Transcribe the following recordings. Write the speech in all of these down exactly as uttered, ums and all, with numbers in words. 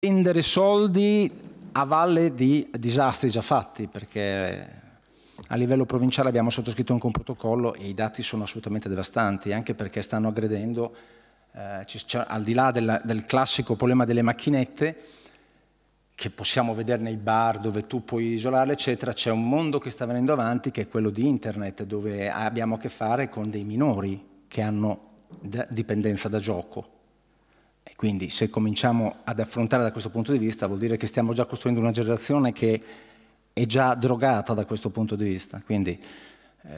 spendere soldi a valle di disastri già fatti, perché a livello provinciale abbiamo sottoscritto anche un protocollo e i dati sono assolutamente devastanti, anche perché stanno aggredendo, eh, al di là del, del classico problema delle macchinette, che possiamo vedere nei bar dove tu puoi isolarle, eccetera, c'è un mondo che sta venendo avanti che è quello di internet, dove abbiamo a che fare con dei minori che hanno dipendenza da gioco. E quindi se cominciamo ad affrontare da questo punto di vista vuol dire che stiamo già costruendo una generazione che è già drogata da questo punto di vista. Quindi eh,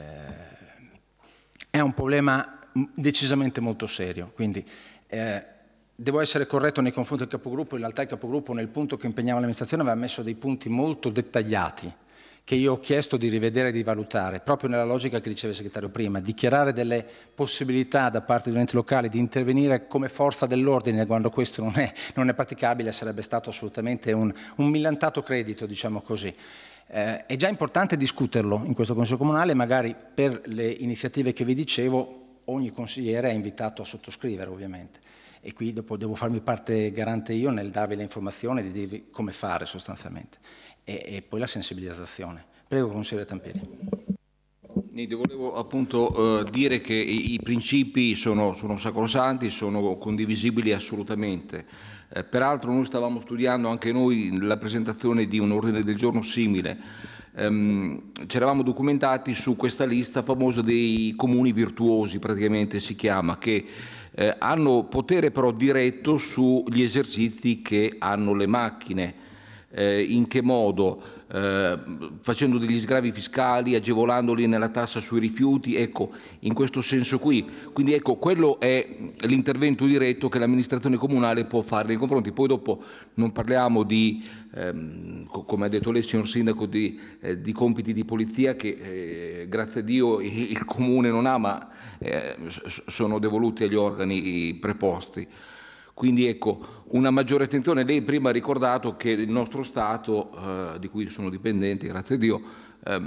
è un problema decisamente molto serio. Quindi, eh, devo essere corretto nei confronti del capogruppo, in realtà il capogruppo nel punto che impegnava l'amministrazione aveva messo dei punti molto dettagliati che io ho chiesto di rivedere e di valutare, proprio nella logica che diceva il segretario prima, dichiarare delle possibilità da parte degli enti locali di intervenire come forza dell'ordine quando questo non è, non è praticabile, sarebbe stato assolutamente un, un millantato credito, diciamo così. Eh, è già importante discuterlo in questo Consiglio Comunale, magari per le iniziative che vi dicevo ogni consigliere è invitato a sottoscrivere ovviamente. E qui dopo devo farmi parte garante io nel darvi le informazioni di dirvi come fare sostanzialmente. E, e poi la sensibilizzazione. Prego, consigliere Tampieri. Niente, volevo appunto eh, dire che i, i principi sono, sono sacrosanti, sono condivisibili assolutamente. Eh, peraltro noi stavamo studiando anche noi la presentazione di un ordine del giorno simile. Um, ci eravamo documentati su questa lista famosa dei comuni virtuosi, praticamente si chiama, che eh, hanno potere però diretto sugli esercizi che hanno le macchine. Eh, in che modo? Eh, facendo degli sgravi fiscali, agevolandoli nella tassa sui rifiuti, ecco, in questo senso qui. Quindi ecco, quello è l'intervento diretto che l'amministrazione comunale può fare nei confronti. Poi dopo non parliamo di, ehm, come ha detto lei, signor Sindaco, di, eh, di compiti di polizia che eh, grazie a Dio il, il Comune non ha, ma eh, sono devoluti agli organi preposti. Quindi ecco, una maggiore attenzione. Lei prima ha ricordato che il nostro Stato, eh, di cui sono dipendenti, grazie a Dio, eh,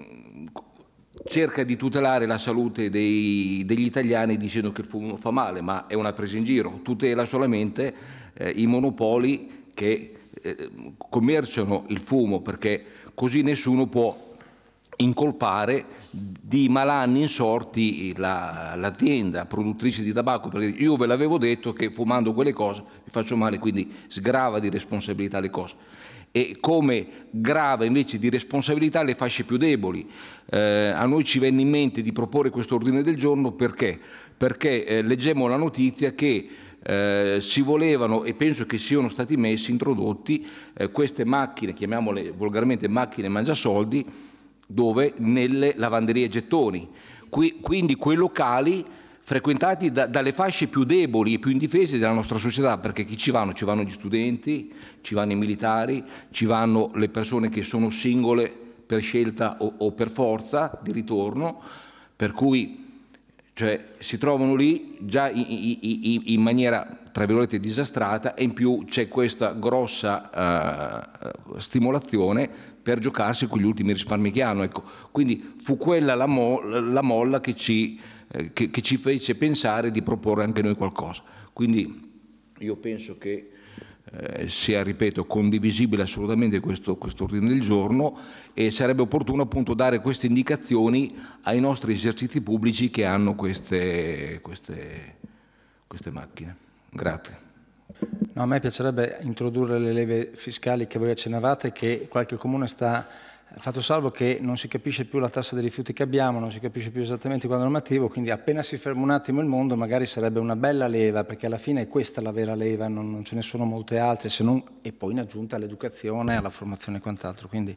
cerca di tutelare la salute dei, degli italiani dicendo che il fumo fa male, ma è una presa in giro. Tutela solamente eh, i monopoli che eh, commerciano il fumo, perché così nessuno può incolpare di malanni insorti la, l'azienda produttrice di tabacco, perché io ve l'avevo detto che fumando quelle cose mi faccio male, quindi sgrava di responsabilità le cose. E come grava invece di responsabilità le fasce più deboli. Eh, a noi ci venne in mente di proporre questo ordine del giorno perché? Perché eh, leggemmo la notizia che eh, si volevano, e penso che siano stati messi, introdotti eh, queste macchine, chiamiamole volgarmente macchine mangiasoldi, dove nelle lavanderie gettoni, Qui, quindi quei locali frequentati da, dalle fasce più deboli e più indifese della nostra società, perché chi ci vanno? Ci vanno gli studenti, ci vanno i militari, ci vanno le persone che sono singole per scelta o, o per forza di ritorno, per cui cioè, si trovano lì già in, in, in maniera tra virgolette disastrata, e in più c'è questa grossa uh, stimolazione per giocarsi con gli ultimi risparmi che hanno. Ecco. Quindi fu quella la, mo la molla che ci, eh, che, che ci fece pensare di proporre anche noi qualcosa. Quindi io penso che eh, sia, ripeto, condivisibile assolutamente questo, questo ordine del giorno, e sarebbe opportuno appunto dare queste indicazioni ai nostri esercizi pubblici che hanno queste, queste, queste macchine. Grazie. No, a me piacerebbe introdurre le leve fiscali che voi accennavate, che qualche comune sta, fatto salvo che non si capisce più la tassa dei rifiuti che abbiamo, non si capisce più esattamente quando è normativo, quindi appena si ferma un attimo il mondo magari sarebbe una bella leva, perché alla fine è questa la vera leva, non, non ce ne sono molte altre, se non, e poi in aggiunta all'educazione, alla formazione e quant'altro. Quindi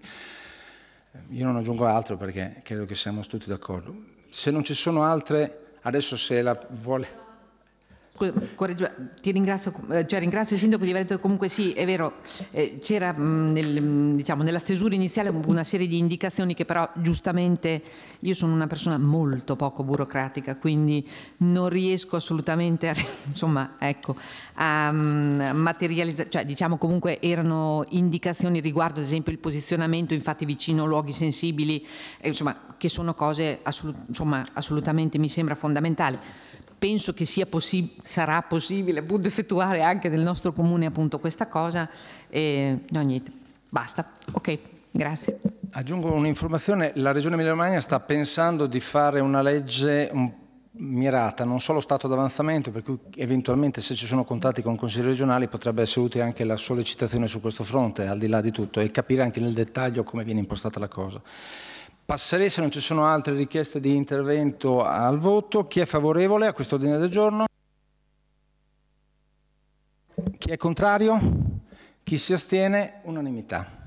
io non aggiungo altro perché credo che siamo tutti d'accordo. Se non ci sono altre, adesso se la vuole... Ti ringrazio, cioè ringrazio il sindaco di aver detto comunque sì, è vero, eh, c'era nel, diciamo, nella stesura iniziale una serie di indicazioni che però giustamente io sono una persona molto poco burocratica, quindi non riesco assolutamente a, insomma, ecco, a um, materializzare, cioè diciamo comunque erano indicazioni riguardo ad esempio il posizionamento infatti vicino a luoghi sensibili, eh, insomma che sono cose assolut insomma, assolutamente mi sembra fondamentali. penso che sia possi- sarà possibile appunto effettuare anche nel nostro comune appunto questa cosa. E, no, niente, basta. Ok, grazie. Aggiungo un'informazione, la Regione Emilia-Romagna sta pensando di fare una legge un, mirata, non solo stato d'avanzamento, per cui eventualmente se ci sono contatti con consigli regionali potrebbe essere utile anche la sollecitazione su questo fronte, al di là di tutto, e capire anche nel dettaglio come viene impostata la cosa. Passerei, se non ci sono altre richieste di intervento, al voto. Chi è favorevole a questo ordine del giorno? Chi è contrario? Chi si astiene? Unanimità.